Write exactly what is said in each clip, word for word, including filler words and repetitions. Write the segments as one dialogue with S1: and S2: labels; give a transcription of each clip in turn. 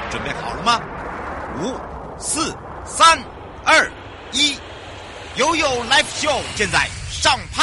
S1: 准备好了吗？五、四、三、二、一，悠悠 Live Show 现在上拍。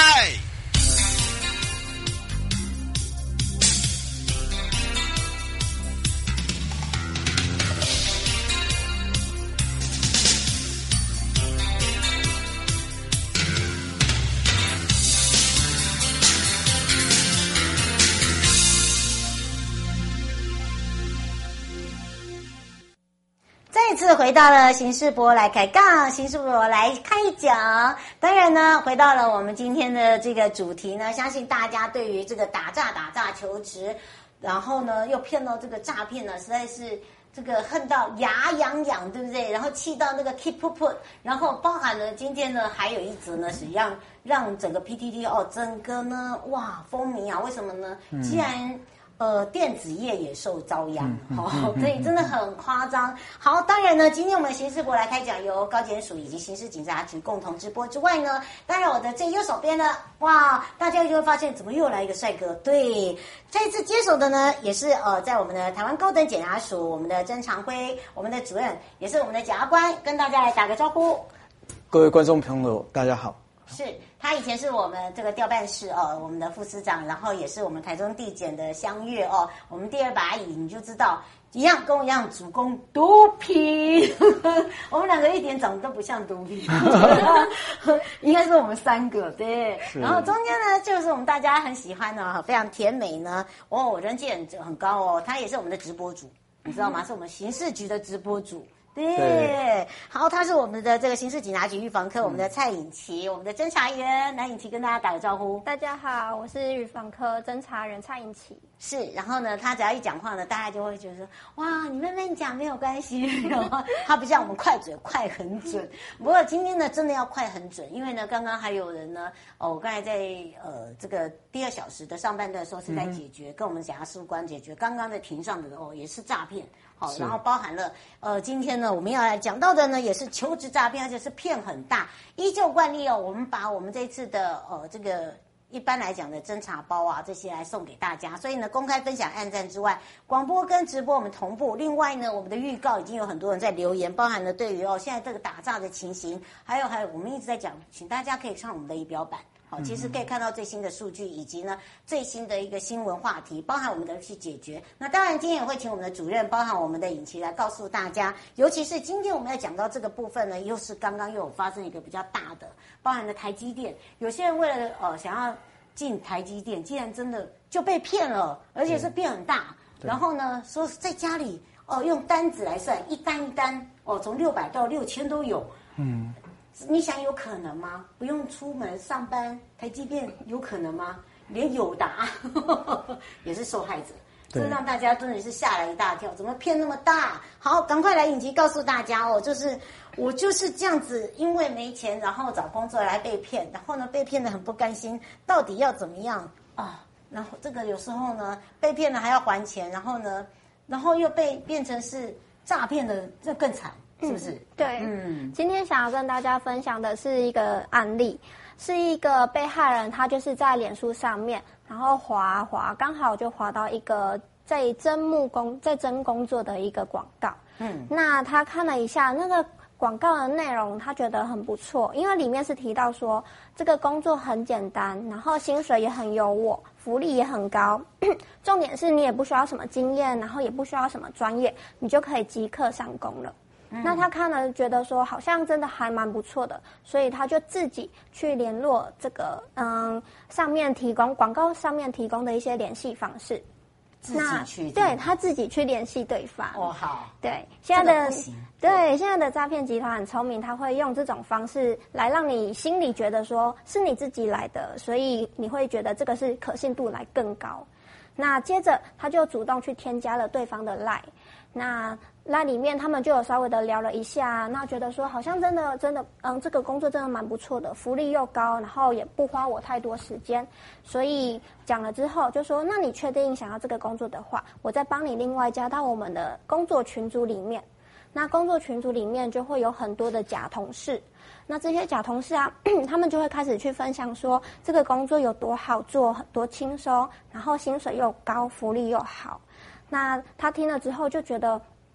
S2: 再次回到了刑事博来开杠，刑事博来开讲。当然呢，回到了我们今天的这个主题呢，相信大家对于这个打诈、打诈求职，然后呢又骗到这个诈骗呢，实在是这个恨到牙痒痒，对不对？然后气到那个 keep put， 然后包含了今天呢还有一则呢，是让让整个 P T T 哦，整个呢哇风靡啊，为什么呢？嗯、既然呃，电子业也受遭殃，好、嗯哦，所以真的很夸张。好，当然呢，今天我们刑事博来开讲，由高检署以及刑事警察局共同直播之外呢，当然我的最右手边呢，哇，大家就会发现怎么又来一个帅哥？对，这一次接手的呢，也是呃，在我们的台湾高等检察署，我们的曾长辉，我们的主任，也是我们的检察官，跟大家来打个招呼。
S3: 各位观众朋友，大家好。
S2: 是他以前是我们这个调办室哦，我们的副司长，然后也是我们台中地检的相悦哦，我们第二把椅你就知道，一样跟我一样主攻毒品，我们两个一点长得都不像毒品，应该是我们三个对。然后中间呢，就是我们大家很喜欢的，非常甜美呢，哦，人气很很高哦，他也是我们的直播主，你知道吗？是我们刑事局的直播主。对，好，他是我们的这个刑事警察局预防科，我们的蔡颖琪，我们的侦查员，来颖琪跟大家打个招呼。
S4: 大家好，我是预防科侦查员蔡颖琪。
S2: 是，然后呢，他只要一讲话呢，大家就会觉得说，哇，你慢慢讲没有关系，他不像我们快嘴，快很准。不过今天呢，真的要快很准，因为呢，刚刚还有人呢，哦，我刚才在呃这个第二小时的上半段的时候是在解决，嗯、跟我们检察事务官解决刚刚的庭上的哦，也是诈骗。好，然后包含了呃，今天呢我们要来讲到的呢，也是求职诈骗，而且是骗很大。依旧惯例哦，我们把我们这次的呃这个一般来讲的侦查包啊这些来送给大家。所以呢，公开分享、按赞之外，广播跟直播我们同步。另外呢，我们的预告已经有很多人在留言，包含了对于哦现在这个打诈的情形，还有还有我们一直在讲，请大家可以上我们的仪表板。好，其实可以看到最新的数据，以及呢最新的一个新闻话题，包含我们的去解决。那当然，今天也会请我们的主任，包含我们的颖琪来告诉大家。尤其是今天我们要讲到这个部分呢，又是刚刚又有发生一个比较大的，包含了台积电。有些人为了呃想要进台积电，竟然真的就被骗了，而且是骗很大。然后呢，说在家里哦、呃、用单子来算，一单一单哦，从六百到六千都有。嗯。你想有可能吗？不用出门上班，台积电有可能吗？连友达也是受害者，这让大家真的是吓了一大跳，怎么骗那么大？好，赶快来颖琪告诉大家哦，就是我就是这样子，因为没钱，然后找工作来被骗，然后呢被骗得很不甘心，到底要怎么样啊？然后这个有时候呢被骗了还要还钱，然后呢，然后又被变成是诈骗的，这更惨。是不是？
S4: 嗯、对，嗯，今天想要跟大家分享的是一个案例，是一个被害人，他就是在脸书上面，然后滑滑，刚好就滑到一个在征募工在征工作的一个广告，嗯，那他看了一下那个广告的内容，他觉得很不错，因为里面是提到说这个工作很简单，然后薪水也很优渥，福利也很高，重点是你也不需要什么经验，然后也不需要什么专业，你就可以即刻上工了。嗯、那他看了觉得说好像真的还蛮不错的，所以他就自己去联络这个嗯上面提供广告上面提供的一些联系方式，
S2: 自己去
S4: 对他自己去联系对方。
S2: 哦，好，
S4: 对现在的、这个、对现在的诈骗集团很聪明，他会用这种方式来让你心里觉得说是你自己来的，所以你会觉得这个是可信度来更高。那接着他就主动去添加了对方的 LINE， 那那里面他们就有稍微的聊了一下，那觉得说好像真的真的嗯这个工作真的蛮不错的，福利又高，然后也不花我太多时间，所以讲了之后就说那你确定想要这个工作的话，我再帮你另外加到我们的工作群组里面。那工作群组里面就会有很多的假同事，那这些假同事啊他们就会开始去分享说这个工作有多好做，多轻松，然后薪水又高，福利又好。那他听了之后就觉得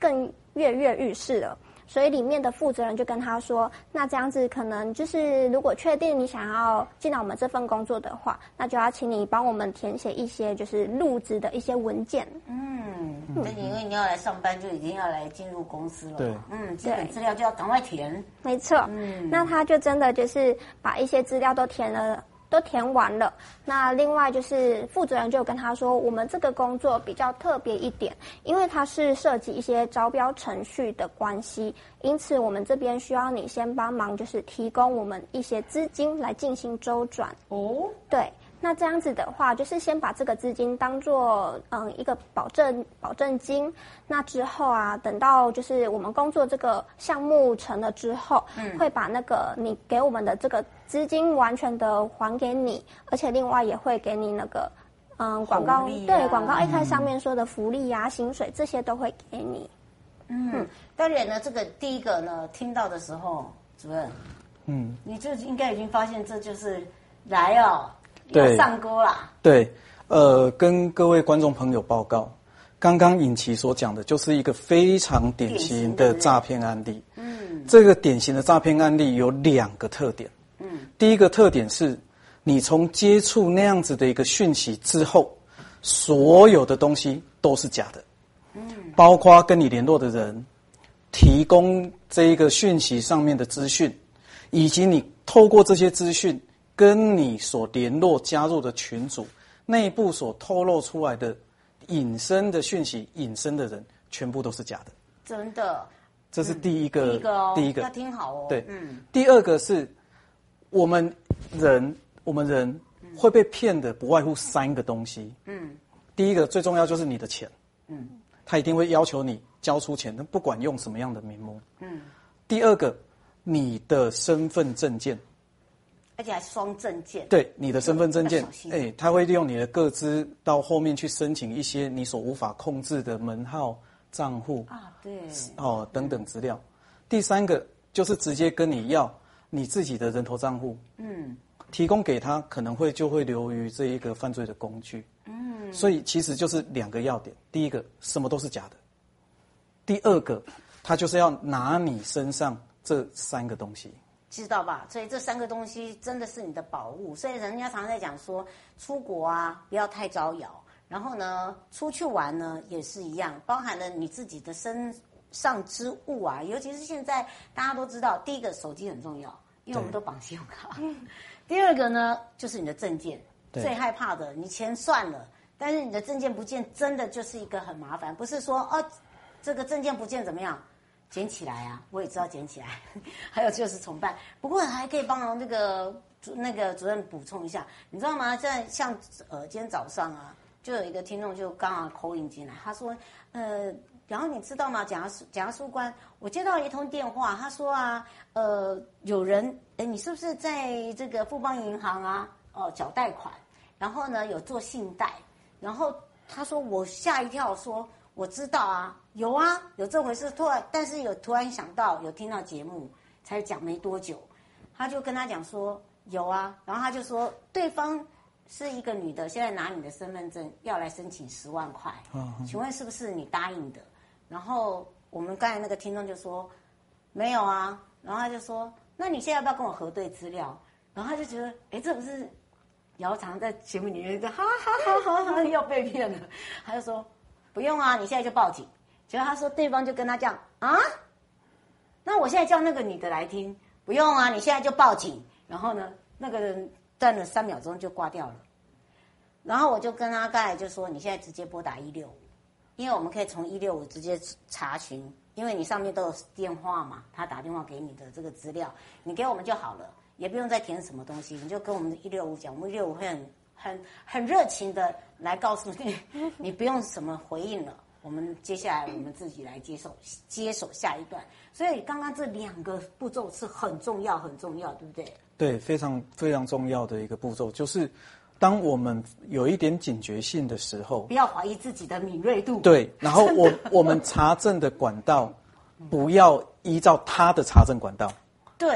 S4: 更跃跃欲试了。所以里面的负责人就跟他说，那这样子可能就是如果确定你想要进来我们这份工作的话，那就要请你帮我们填写一些就是入职的一些文件。
S2: 嗯，那你因为你要来上班，就已经要来进入公司了。
S3: 对，
S2: 嗯，基本资料就要赶快填。
S4: 没错。嗯，那他就真的就是把一些资料都填了。都填完了，那另外就是负责人就跟他说，我们这个工作比较特别一点，因为它是涉及一些招标程序的关系，因此我们这边需要你先帮忙，就是提供我们一些资金来进行周转。哦，对。那这样子的话，就是先把这个资金当做嗯一个保证保证金。那之后啊，等到就是我们工作这个项目成了之后，嗯，会把那个你给我们的这个资金完全的还给你，而且另外也会给你那个嗯广告、啊、对广告一开始上面说的福利啊、薪水这些都会给你。
S2: 嗯，嗯当然呢，这个第一个呢听到的时候，主任，嗯，你就应该已经发现这就是来哦。要上钩啦！
S3: 对，呃，跟各位观众朋友报告，刚刚尹琦所讲的就是一个非常典型的诈骗案例。嗯，这个典型的诈骗案例有两个特点。嗯，第一个特点是，你从接触那样子的一个讯息之后，所有的东西都是假的。嗯，包括跟你联络的人，提供这一个讯息上面的资讯，以及你透过这些资讯。跟你所联络加入的群组内部所透露出来的隐身的讯息、隐身的人，全部都是假的。
S2: 真的，
S3: 这是第一个。嗯、第一个
S2: 哦，
S3: 第一个
S2: 要听好哦。
S3: 对，嗯。第二个是，我们人，我们人会被骗的，不外乎三个东西。嗯。第一个最重要就是你的钱。嗯。他一定会要求你交出钱，不管用什么样的名目。嗯。第二个，你的身份证件。
S2: 而且还双证件，
S3: 对你的身份证件，哎，他会利用你的个资到后面去申请一些你所无法控制的门号、账户
S2: 啊，对，
S3: 哦等等资料。第三个就是直接跟你要你自己的人头账户，嗯，提供给他可能会就会流于这一个犯罪的工具，嗯，所以其实就是两个要点：第一个，什么都是假的；第二个，他就是要拿你身上这三个东西。
S2: 知道吧？所以这三个东西真的是你的宝物。所以人家常常在讲说，出国啊不要太招摇，然后呢，出去玩呢也是一样，包含了你自己的身上之物啊。尤其是现在大家都知道，第一个手机很重要，因为我们都绑信用卡。第二个呢，就是你的证件，最害怕的，你钱算了，但是你的证件不见，真的就是一个很麻烦。不是说哦，这个证件不见怎么样？捡起来啊，我也知道捡起来。还有就是重办，不过还可以帮忙那个那个主任补充一下，你知道吗？在像呃今天早上啊，就有一个听众就刚好call in进来，他说呃，然后你知道吗？检察检察官，我接到一通电话，他说啊，呃，有人哎，你是不是在这个富邦银行啊，哦、呃、缴贷款，然后呢有做信贷，然后他说我吓一跳说。我知道啊，有啊，有这回事。突然，但是有突然想到，有听到节目，才讲没多久，他就跟他讲说有啊，然后他就说对方是一个女的，现在拿你的身份证要来申请十万块，嗯、请问是不是你答应的？然后我们刚才那个听众就说没有啊，然后他就说那你现在要不要跟我核对资料？然后他就觉得哎，这不是姚常在节目里面哈哈哈哈哈要被骗了，他就说。不用啊，你现在就报警。结果他说对方就跟他讲啊，那我现在叫那个女的来听，不用啊，你现在就报警。然后呢，那个人断了三秒钟就挂掉了。然后我就跟他刚才就说，你现在直接拨打一六五，因为我们可以从一六五直接查询，因为你上面都有电话嘛，他打电话给你的这个资料，你给我们就好了，也不用再填什么东西，你就跟我们的一六五讲，我们一六五会很。很很热情的来告诉你，你不用什么回应了，我们接下来我们自己来接受接手下一段。所以刚刚这两个步骤是很重要很重要，对不对？
S3: 对，非常非常重要的一个步骤，就是当我们有一点警觉性的时候，
S2: 不要怀疑自己的敏锐度。
S3: 对，然后我我们查证的管道不要依照他的查证管道。
S2: 对。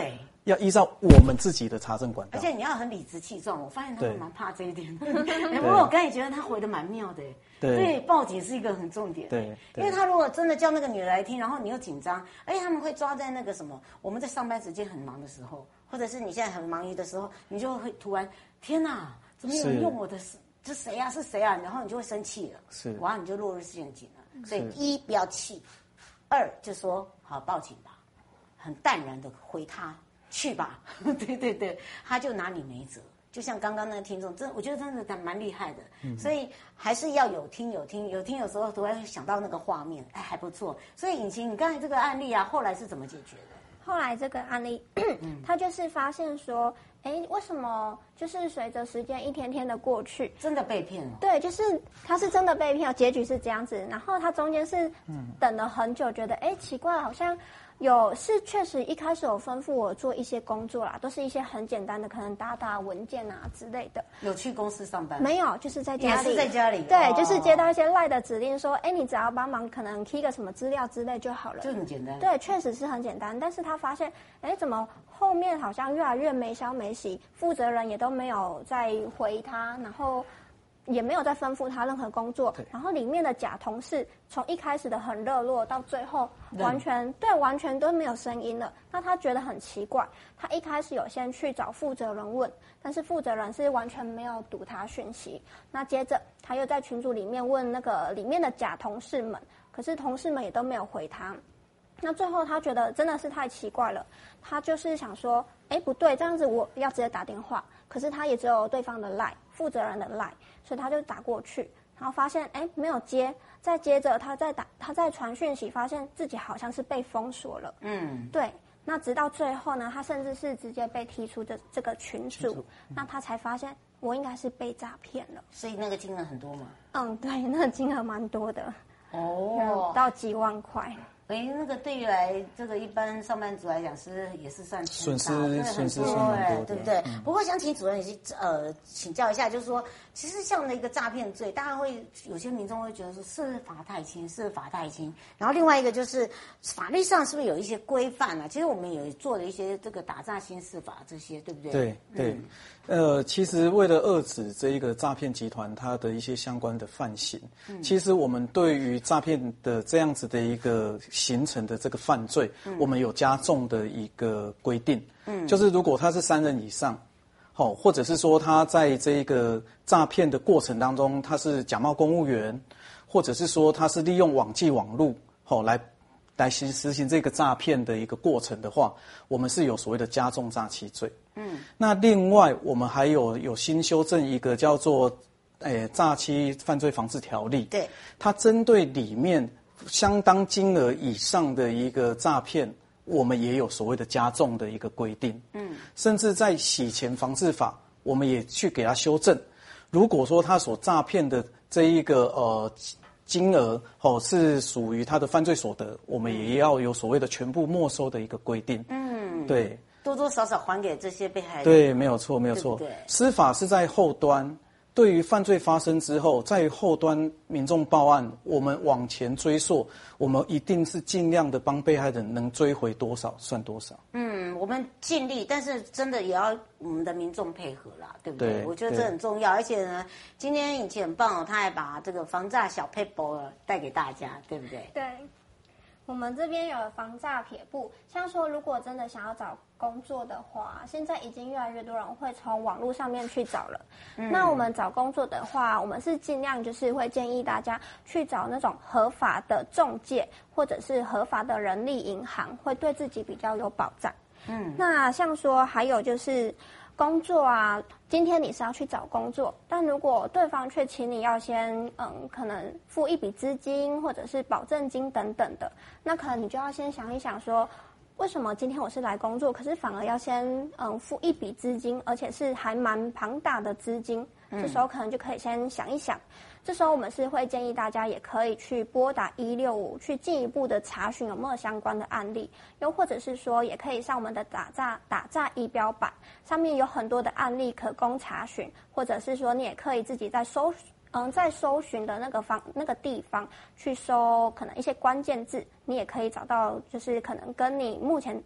S3: 要依照我们自己的查证管道，
S2: 而且你要很理直气壮。我发现他们
S3: 对
S2: 蛮怕这一点的。不过我刚才觉得他回的蛮妙的，
S3: 对，
S2: 所以报警是一个很重点。
S3: 对，
S2: 因为他如果真的叫那个女的来听，然后你又紧张，而且他们会抓在那个什么，我们在上班时间很忙的时候，或者是你现在很忙于的时候，你就会突然天哪，怎么有人用我的？这谁啊？是谁啊？然后你就会生气了，
S3: 是，
S2: 哇，你就落入陷阱了。所以一不要气，二就说好报警吧，很淡然的回他去吧。对对对，他就拿你没辙。就像刚刚那个听众，真我觉得真的蛮厉害的。嗯、所以还是要有听有听有听，有时候都会想到那个画面，哎，还不错。所以颖晴，你刚才这个案例啊，后来是怎么解决的？
S4: 后来这个案例，他就是发现说，哎，为什么就是随着时间一天天的过去，
S2: 真的被骗了？
S4: 对，就是他是真的被骗了，结局是这样子。然后他中间是等了很久，觉得哎奇怪，好像有是确实一开始有吩咐我做一些工作啦，都是一些很简单的，可能打打文件啊之类的。
S2: 有去公司上班？
S4: 没有，就是在家里。
S2: 也是在家里。
S4: 对，
S2: 哦、
S4: 就是接到一些赖的指令，说，哎，你只要帮忙，可能 key 个什么资料之类就好了。
S2: 就很简单。
S4: 对，确实是很简单。但是他发现，哎，怎么后面好像越来越没消没息，负责人也都没有再回他，然后也没有再吩咐他任何工作，然后里面的假同事从一开始的很热络，到最后完全对完全都没有声音了。那他觉得很奇怪，他一开始有先去找负责人问，但是负责人是完全没有读他讯息。那接着他又在群组里面问那个里面的假同事们，可是同事们也都没有回他。那最后他觉得真的是太奇怪了，他就是想说，哎，不对，这样子我要直接打电话，可是他也只有对方的 line 负责人的 line， 所以他就打过去，然后发现哎没有接，再接着他再打，他再传讯息，发现自己好像是被封锁了。嗯，对。那直到最后呢，他甚至是直接被踢出这这个群组，那他才发现我应该是被诈骗了。
S2: 所以那个金额很多吗？
S4: 嗯，对，那个金额蛮多的。
S2: 哦，
S4: 到几万块。
S2: 哎，那个对于来这个一般上班族来讲是也是算
S3: 损失损失
S2: 很
S3: 多哎，
S2: 对不对？嗯、不过想请主任也是呃请教一下，就是说，其实像那个诈骗罪，大家会有些民众会觉得说是罚太轻，是罚太轻。然后另外一个就是法律上是不是有一些规范啊？其实我们也做了一些这个打诈新事法这些，对不对？
S3: 对对，嗯、呃，其实为了遏止这一个诈骗集团它的一些相关的犯行，嗯、其实我们对于诈骗的这样子的一个形成的这个犯罪，嗯、我们有加重的一个规定，嗯，就是如果他是三人以上，好、哦，或者是说他在这个诈骗的过程当中，他是假冒公务员，或者是说他是利用网际网路，好、哦、来来实实行这个诈骗的一个过程的话，我们是有所谓的加重诈欺罪。嗯，那另外我们还有有新修正一个叫做诶诈欺犯罪防治条例，
S2: 对，
S3: 它针对里面相当金额以上的一个诈骗，我们也有所谓的加重的一个规定。嗯，甚至在洗钱防治法，我们也去给它修正。如果说他所诈骗的这一个呃金额哦是属于他的犯罪所得，我们也要有所谓的全部没收的一个规定。嗯，对，
S2: 多多少少还给这些被害人。
S3: 对，没有错，没有错。
S2: 对不对？
S3: 司法是在后端。对于犯罪发生之后，在后端民众报案，我们往前追溯，我们一定是尽量的帮被害人能追回多少算多少。
S2: 嗯，我们尽力，但是真的也要我们的民众配合啦，对不对？
S3: 对，
S2: 我觉得这很重要。而且呢，今天颖琪很棒哦，他还把这个防诈小撇步带给大家，对不对？
S4: 对。我们这边有防诈撇步，像说如果真的想要找工作的话，现在已经越来越多人会从网络上面去找了。嗯、那我们找工作的话，我们是尽量就是会建议大家去找那种合法的中介，或者是合法的人力银行，会对自己比较有保障。嗯，那像说还有就是工作啊，今天你是要去找工作，但如果对方却请你要先嗯，可能付一笔资金或者是保证金等等的，那可能你就要先想一想说，为什么今天我是来工作，可是反而要先嗯付一笔资金，而且是还蛮庞大的资金，这时候可能就可以先想一想。这时候我们是会建议大家也可以去拨打一六五，去进一步的查询有没有相关的案例，又或者是说也可以上我们的打诈打诈仪表板，上面有很多的案例可供查询，或者是说你也可以自己在搜嗯在搜寻的那个方那个地方去搜可能一些关键字，你也可以找到就是可能跟你目前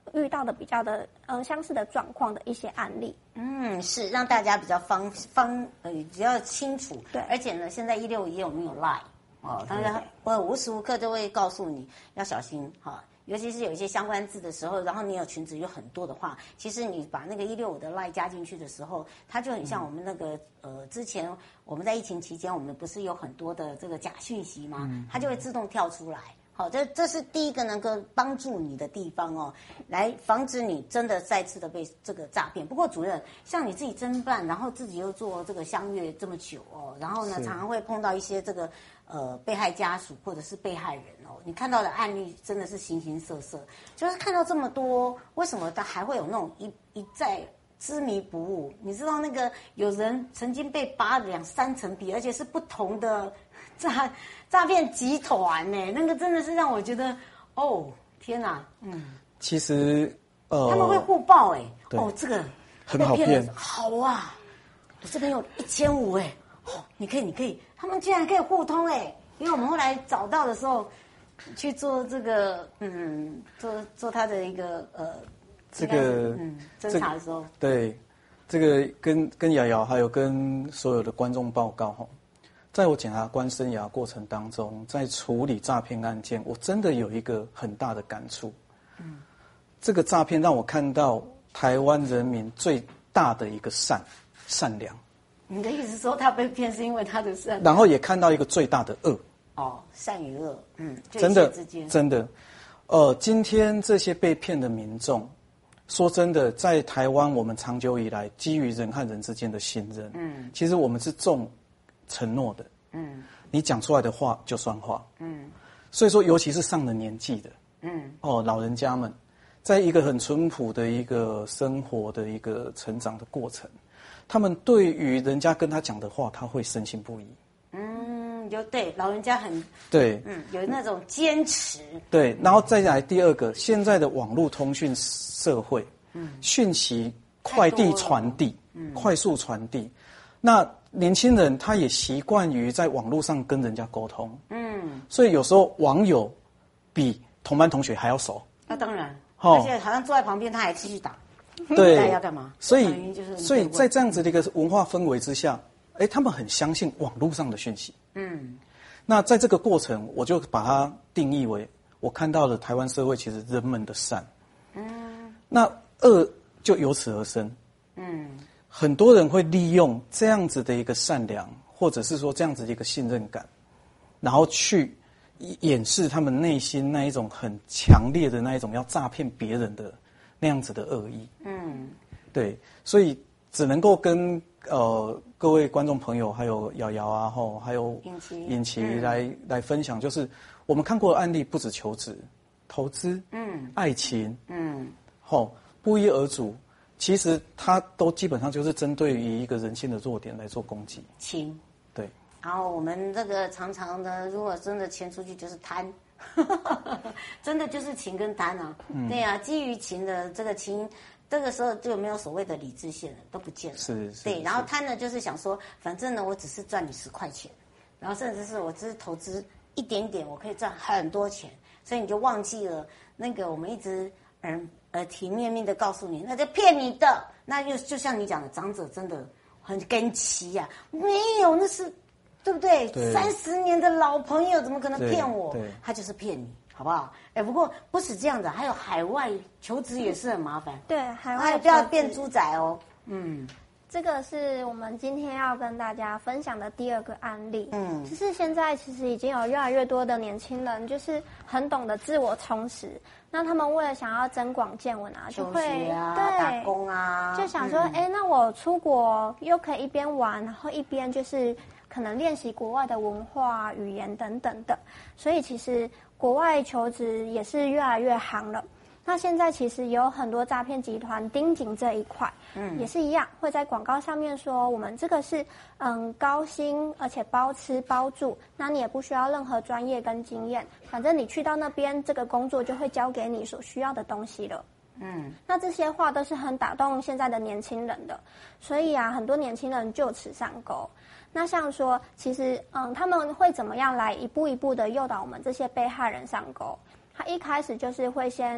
S4: 遇到的比较的呃相似的状况的一些案例。
S2: 嗯，是让大家比较方方呃比较清楚。
S4: 对，
S2: 而且呢，现在一六五也有没有 Line 哦，当然我无时无刻都会告诉你要小心哈。尤其是有一些相关字的时候，然后你有群组有很多的话，其实你把那个一六五的 line 加进去的时候，它就很像我们那个呃，之前我们在疫情期间，我们不是有很多的这个假讯息吗？它就会自动跳出来。好，这这是第一个能够帮助你的地方哦，来防止你真的再次的被这个诈骗。不过主任，像你自己侦办，然后自己又做这个相约这么久哦，然后呢，常常会碰到一些这个呃被害家属或者是被害人哦，你看到的案例真的是形形色色。就是看到这么多，为什么他还会有那种一一再执迷不悟？你知道那个有人曾经被拔两三层皮，而且是不同的诈诈骗集团呢，那个真的是让我觉得，哦天哪，嗯，
S3: 其实呃
S2: 他们会互报哎，哦这个
S3: 很好骗，
S2: 好啊，我这边有一千五哎，哦你可以你可以，他们竟然可以互通哎，因为我们后来找到的时候去做这个嗯做做他的一个呃
S3: 这个
S2: 嗯侦查的时候，
S3: 对，这个跟跟瑶瑶还有跟所有的观众报告哈。在我检察官生涯过程当中，在处理诈骗案件，我真的有一个很大的感触。嗯，这个诈骗让我看到台湾人民最大的一个善善良。
S2: 你的意思说他被骗是因为他的善？
S3: 然后也看到一个最大的恶。
S2: 哦，善与恶，嗯，
S3: 真的
S2: 之间
S3: 真的，呃，今天这些被骗的民众，说真的，在台湾我们长久以来基于人和人之间的信任，嗯，其实我们是重承诺的，嗯，你讲出来的话就算话，嗯，所以说，尤其是上了年纪的，嗯，哦，老人家们，在一个很淳朴的一个生活的一个成长的过程，他们对于人家跟他讲的话，他会深信不疑，
S2: 嗯，有对老人家很
S3: 对，
S2: 嗯，有那种坚持，
S3: 对，然后再来第二个，现在的网络通讯社会，嗯，讯息快递传递，嗯，快速传递，那年轻人他也习惯于在网络上跟人家沟通，嗯，所以有时候网友比同班同学还要熟。
S2: 那当然，哦、而且好像坐在旁边他还继续打，
S3: 对，
S2: 要干嘛？
S3: 所以，所以在这样子的一个文化氛围之下，哎，他们很相信网络上的讯息。嗯，那在这个过程，我就把它定义为，我看到了台湾社会其实人们的善，嗯，那恶就由此而生，嗯。很多人会利用这样子的一个善良，或者是说这样子的一个信任感，然后去掩饰他们内心那一种很强烈的那一种要诈骗别人的那样子的恶意。嗯，对，所以只能够跟呃各位观众朋友，还有瑶瑶啊，吼，还有
S2: 尹琪
S3: 尹琪来、嗯、来分享，就是我们看过的案例不止求职、投资、嗯、爱情，嗯，吼，不一而足。其实它都基本上就是针对于一个人性的弱点来做攻击。
S2: 情，
S3: 对。
S2: 然后我们这个常常呢，如果真的钱出去就是贪，真的就是情跟贪啊。嗯、对啊，基于情的这个情，这个时候就没有所谓的理智线了，都不见了。
S3: 是是。
S2: 对，然后贪呢，就是想说，反正呢，我只是赚你十块钱，然后甚至是我只是投资一点点，我可以赚很多钱，所以你就忘记了那个我们一直嗯。耳提面命的告诉你，那就骗你的，那就就像你讲的，长者真的很跟奇呀、啊，没有，那是对不对？三十年的老朋友怎么可能骗我？他就是骗你，好不好？哎，不过不止这样的，还有海外求职也是很麻烦。
S4: 对，海外
S2: 不要变猪仔哦。嗯，
S4: 这个是我们今天要跟大家分享的第二个案例。嗯，就是现在其实已经有越来越多的年轻人，就是很懂得自我充实。那他们为了想要增广见闻啊，就会
S2: 啊
S4: 对
S2: 打工啊，
S4: 就想说，哎、嗯，那我出国又可以一边玩，然后一边就是可能练习国外的文化、语言等等的。所以其实国外求职也是越来越行了。那现在其实有很多诈骗集团盯紧这一块，嗯，也是一样，会在广告上面说我们这个是嗯高薪，而且包吃包住，那你也不需要任何专业跟经验，反正你去到那边，这个工作就会交给你所需要的东西了。嗯，那这些话都是很打动现在的年轻人的，所以啊，很多年轻人就此上钩。那像说，其实嗯，他们会怎么样来一步一步的诱导我们这些被害人上钩？他一开始就是会先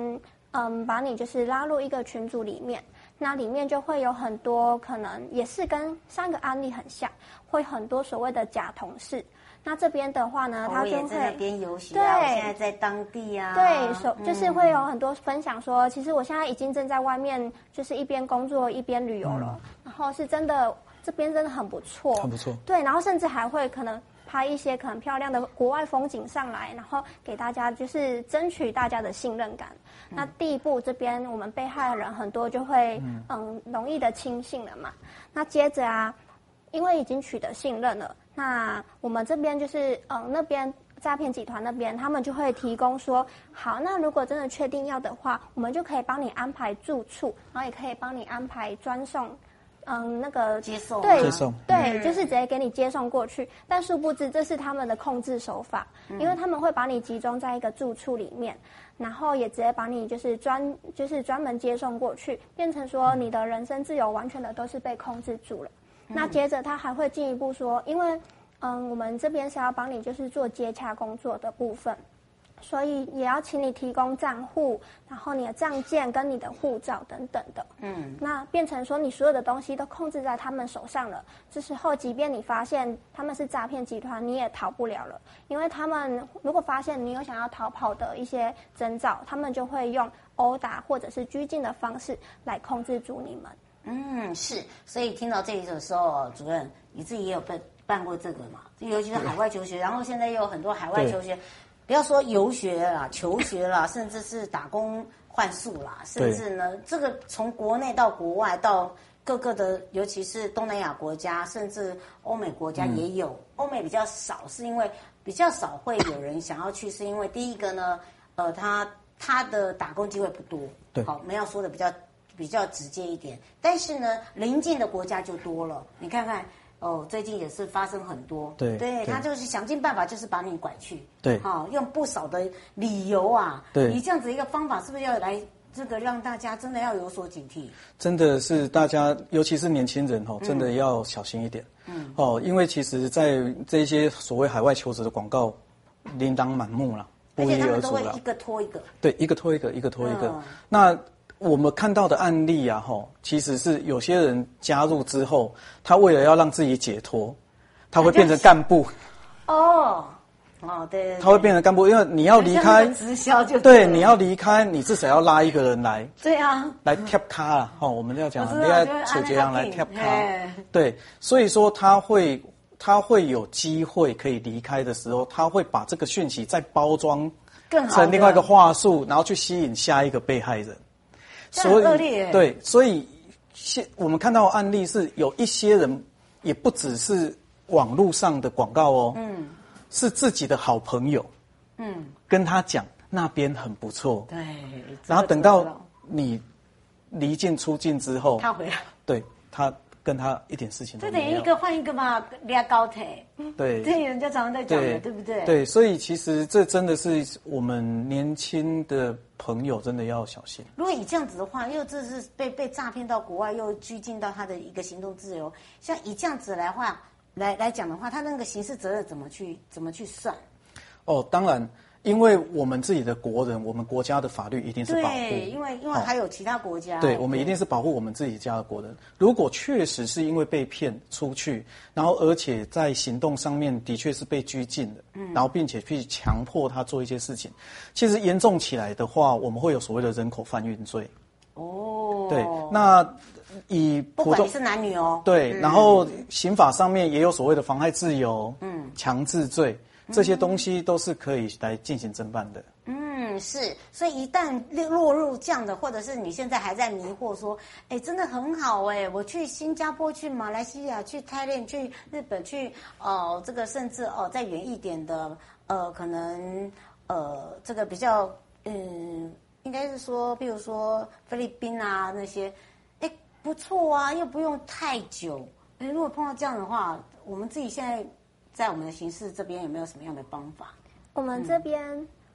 S4: 嗯，把你就是拉入一个群组里面，那里面就会有很多可能也是跟上一个案例很像，会很多所谓的假同事。那这边的话呢，他就会
S2: 在那边游学啊，我现在在当地啊，
S4: 对，所就是会有很多分享说，其实我现在已经正在外面，就是一边工作一边旅游了，嗯、然后是真的这边真的很不错，
S3: 很不错，
S4: 对，然后甚至还会可能拍一些可能漂亮的国外风景上来，然后给大家就是争取大家的信任感。嗯、那第一步这边我们被害人很多就会嗯嗯容易的轻信了嘛，那接着啊，因为已经取得信任了。那我们这边就是，嗯，那边诈骗集团那边，他们就会提供说，好，那如果真的确定要的话，我们就可以帮你安排住处，然后也可以帮你安排专送，嗯，那个
S2: 接送，
S4: 对，
S3: 接送，
S4: 对，嗯、就是直接给你接送过去。但殊不知这是他们的控制手法，嗯、因为他们会把你集中在一个住处里面，然后也直接把你就是专就是专门接送过去，变成说你的人身自由完全的都是被控制住了。那接着他还会进一步说，因为嗯，我们这边是要帮你就是做接洽工作的部分，所以也要请你提供账户，然后你的账件跟你的护照等等的。嗯，那变成说你所有的东西都控制在他们手上了。这时候，即便你发现他们是诈骗集团，你也逃不了了，因为他们如果发现你有想要逃跑的一些征兆，他们就会用殴打或者是拘禁的方式来控制住你们。
S2: 嗯，是，所以听到这里的时候，主任你自己也有办办过这个嘛？尤其是海外求学，然后现在又有很多海外求学，不要说游学啦、求学啦，甚至是打工换宿啦，甚至呢，这个从国内到国外到各个的，尤其是东南亚国家，甚至欧美国家也有，欧、嗯、美比较少，是因为比较少会有人想要去，是因为第一个呢，呃，他他的打工机会不多，
S3: 对，
S2: 好，我们要说的比较。比较直接一点，但是呢，邻近的国家就多了。你看看，哦，最近也是发生很多，
S3: 对，
S2: 对他就是想尽办法，就是把你拐去，
S3: 对，
S2: 好、哦，用不少的理由啊，
S3: 对，
S2: 你这样子一个方法，是不是要来这个让大家真的要有所警惕？
S3: 真的是大家，尤其是年轻人哦，真的要小心一点，嗯，哦，因为其实，在这些所谓海外求职的广告琳琅满目了，不一而足了，
S2: 一个拖一个，
S3: 对，一个拖一个，一个拖一个，嗯、那。我们看到的案例啊，吼，其实是有些人加入之后，他为了要让自己解脱，他会变成干部。
S2: 哦，哦，对, 对, 对，
S3: 他会变成干部，因为你要离开
S2: 直销就
S3: 对，你要离开，你至少要拉一个人来。
S2: 对啊，
S3: 来贴卡啦，吼，我们要讲，你要扯这样来贴卡。对，所以说他会他会有机会可以离开的时候，他会把这个讯息再包装成另外一个话术，然后去吸引下一个被害人。
S2: 所以
S3: 对，所以现我们看到的案例是有一些人也不只是网络上的广告哦，嗯，是自己的好朋友，嗯，跟他讲那边很不错，
S2: 对，
S3: 然后等到你离境出境之后，
S2: 他回来，
S3: 对他跟他一点事情都没有，
S2: 就等于一个换一个嘛，俩高铁，
S3: 对，
S2: 对，人家常常在讲的，对不对？
S3: 对，所以其实这真的是我们年轻的朋友真的要小心。
S2: 如果以这样子的话，又这是被被诈骗到国外，又拘禁到他的一个行动自由，像以这样子来话来来讲的话，他那个刑事责任怎么去怎么去算？
S3: 哦，当然。因为我们自己的国人，我们国家的法律一定是保护。
S2: 对，因为因为还有其他国家。
S3: 对，我们一定是保护我们自己家的国人。如果确实是因为被骗出去，然后而且在行动上面的确是被拘禁的，嗯，然后并且去强迫他做一些事情，其实严重起来的话，我们会有所谓的人口贩运罪。
S2: 哦。
S3: 对，那以
S2: 不管你是男女哦。
S3: 对，嗯、然后刑法上面也有所谓的妨害自由、嗯，强制罪。这些东西都是可以来进行侦办的。
S2: 嗯，是，所以一旦落入这样的，或者是你现在还在迷惑说，哎，真的很好哎，我去新加坡、去马来西亚、去泰甸、去日本、去哦、呃，这个甚至哦、呃、再远一点的，呃，可能呃这个比较嗯，应该是说，比如说菲律宾啊那些，哎，不错啊，又不用太久。哎，如果碰到这样的话，我们自己现在。在我们的刑事这边有没有什么样的方法？
S4: 我们这边，嗯、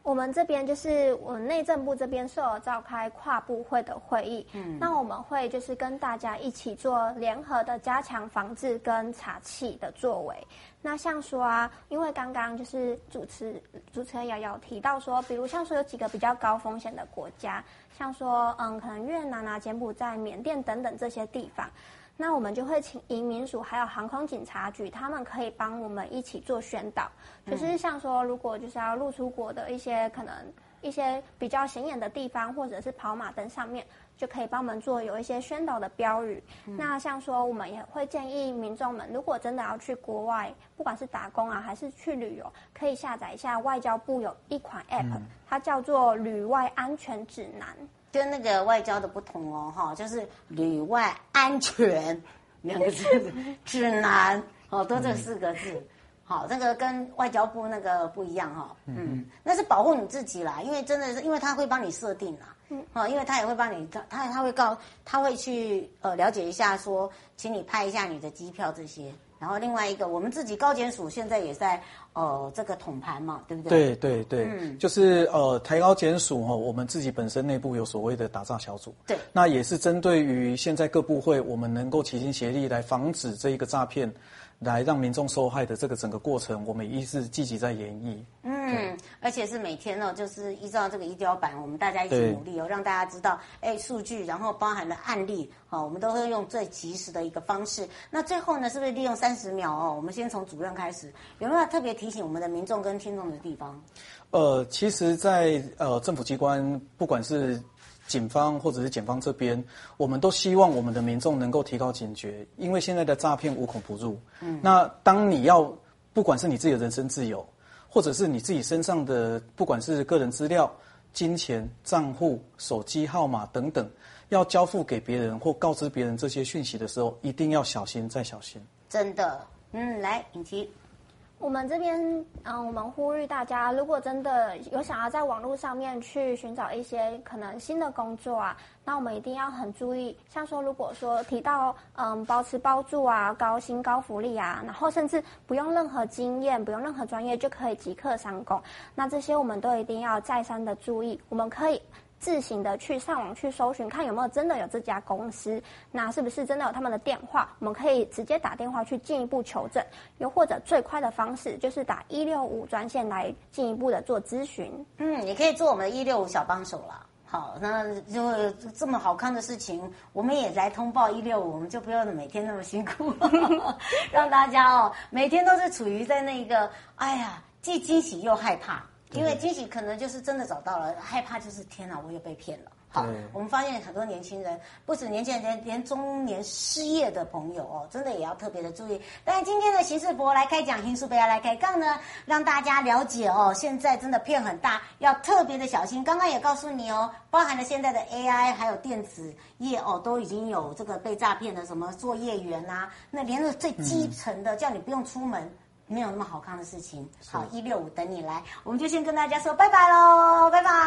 S4: 我们这边就是我们内政部这边是有召开跨部会的会议，嗯，那我们会就是跟大家一起做联合的加强防治跟查缉的作为。那像说啊，因为刚刚就是主持主持人瑶瑶提到说，比如像说有几个比较高风险的国家，像说嗯可能越南啊、柬埔寨、缅甸等等这些地方。那我们就会请移民署还有航空警察局，他们可以帮我们一起做宣导，就是像说如果就是要入出国的一些可能一些比较显眼的地方，或者是跑马灯上面，就可以帮我们做有一些宣导的标语。嗯、那像说我们也会建议民众们，如果真的要去国外，不管是打工啊还是去旅游，可以下载一下外交部有一款 App，、嗯、它叫做旅外安全指南。
S2: 跟那个外交的不同哦，哈，就是旅外安全两个字指南哦，都这四个字。好，这个跟外交部那个不一样哈、哦，嗯，那是保护你自己啦，因为真的是因为他会帮你设定啦，嗯，哦，因为他也会帮你，他他他会告，他会去呃了解一下说，请你拍一下你的机票这些。然后另外一个，我们自己高检署现在也在呃这个统盘嘛，对不对？
S3: 对对对，嗯，就是呃台高检署哈、哦，我们自己本身内部有所谓的打诈小组，
S2: 对，
S3: 那也是针对于现在各部会，我们能够齐心协力来防止这一个诈骗，来让民众受害的这个整个过程，我们一直积极在演绎。
S2: 嗯，而且是每天呢、哦，就是依照这个仪表板，我们大家一起努力哦，让大家知道，哎，数据，然后包含了案例，好、哦，我们都会用最及时的一个方式。那最后呢，是不是利用三十秒哦？我们先从主任开始，有没有特别提醒我们的民众跟听众的地方？
S3: 呃，其实在，在呃政府机关，不管是警方或者是检方这边，我们都希望我们的民众能够提高警觉，因为现在的诈骗无孔不入。嗯，那当你要不管是你自己的人身自由，或者是你自己身上的不管是个人资料、金钱、账户、手机号码等等，要交付给别人或告知别人这些讯息的时候，一定要小心再小心。
S2: 真的，嗯，来，尹琪。
S4: 我们这边，嗯，我们呼吁大家，如果真的有想要在网络上面去寻找一些可能新的工作啊，那我们一定要很注意。像说，如果说提到嗯包吃包住啊、高薪高福利啊，然后甚至不用任何经验、不用任何专业就可以即刻上工，那这些我们都一定要再三的注意。我们可以自行的去上网去搜寻，看有没有真的有这家公司，那是不是真的有他们的电话，我们可以直接打电话去进一步求证，又或者最快的方式就是打一六五专线来进一步的做咨询。
S2: 嗯，也可以做我们的一六五小帮手啦。好，那就这么好看的事情，我们也来通报一六五，我们就不用每天那么辛苦，让大家哦每天都是处于在那个哎呀既惊喜又害怕。因为惊喜可能就是真的找到了，害怕就是天哪，我也被骗了。好，我们发现很多年轻人，不止年轻人，连连中年失业的朋友哦，真的也要特别的注意。但是今天的刑事博来开讲，刑事博来开杠呢，让大家了解哦，现在真的骗很大，要特别的小心。刚刚也告诉你哦，包含了现在的 A I 还有电子业哦，都已经有这个被诈骗的什么作业员啊，那连那最基层的，叫你不用出门。没有那么好看的事情。好，一六五等你来，我们就先跟大家说拜拜喽，拜拜。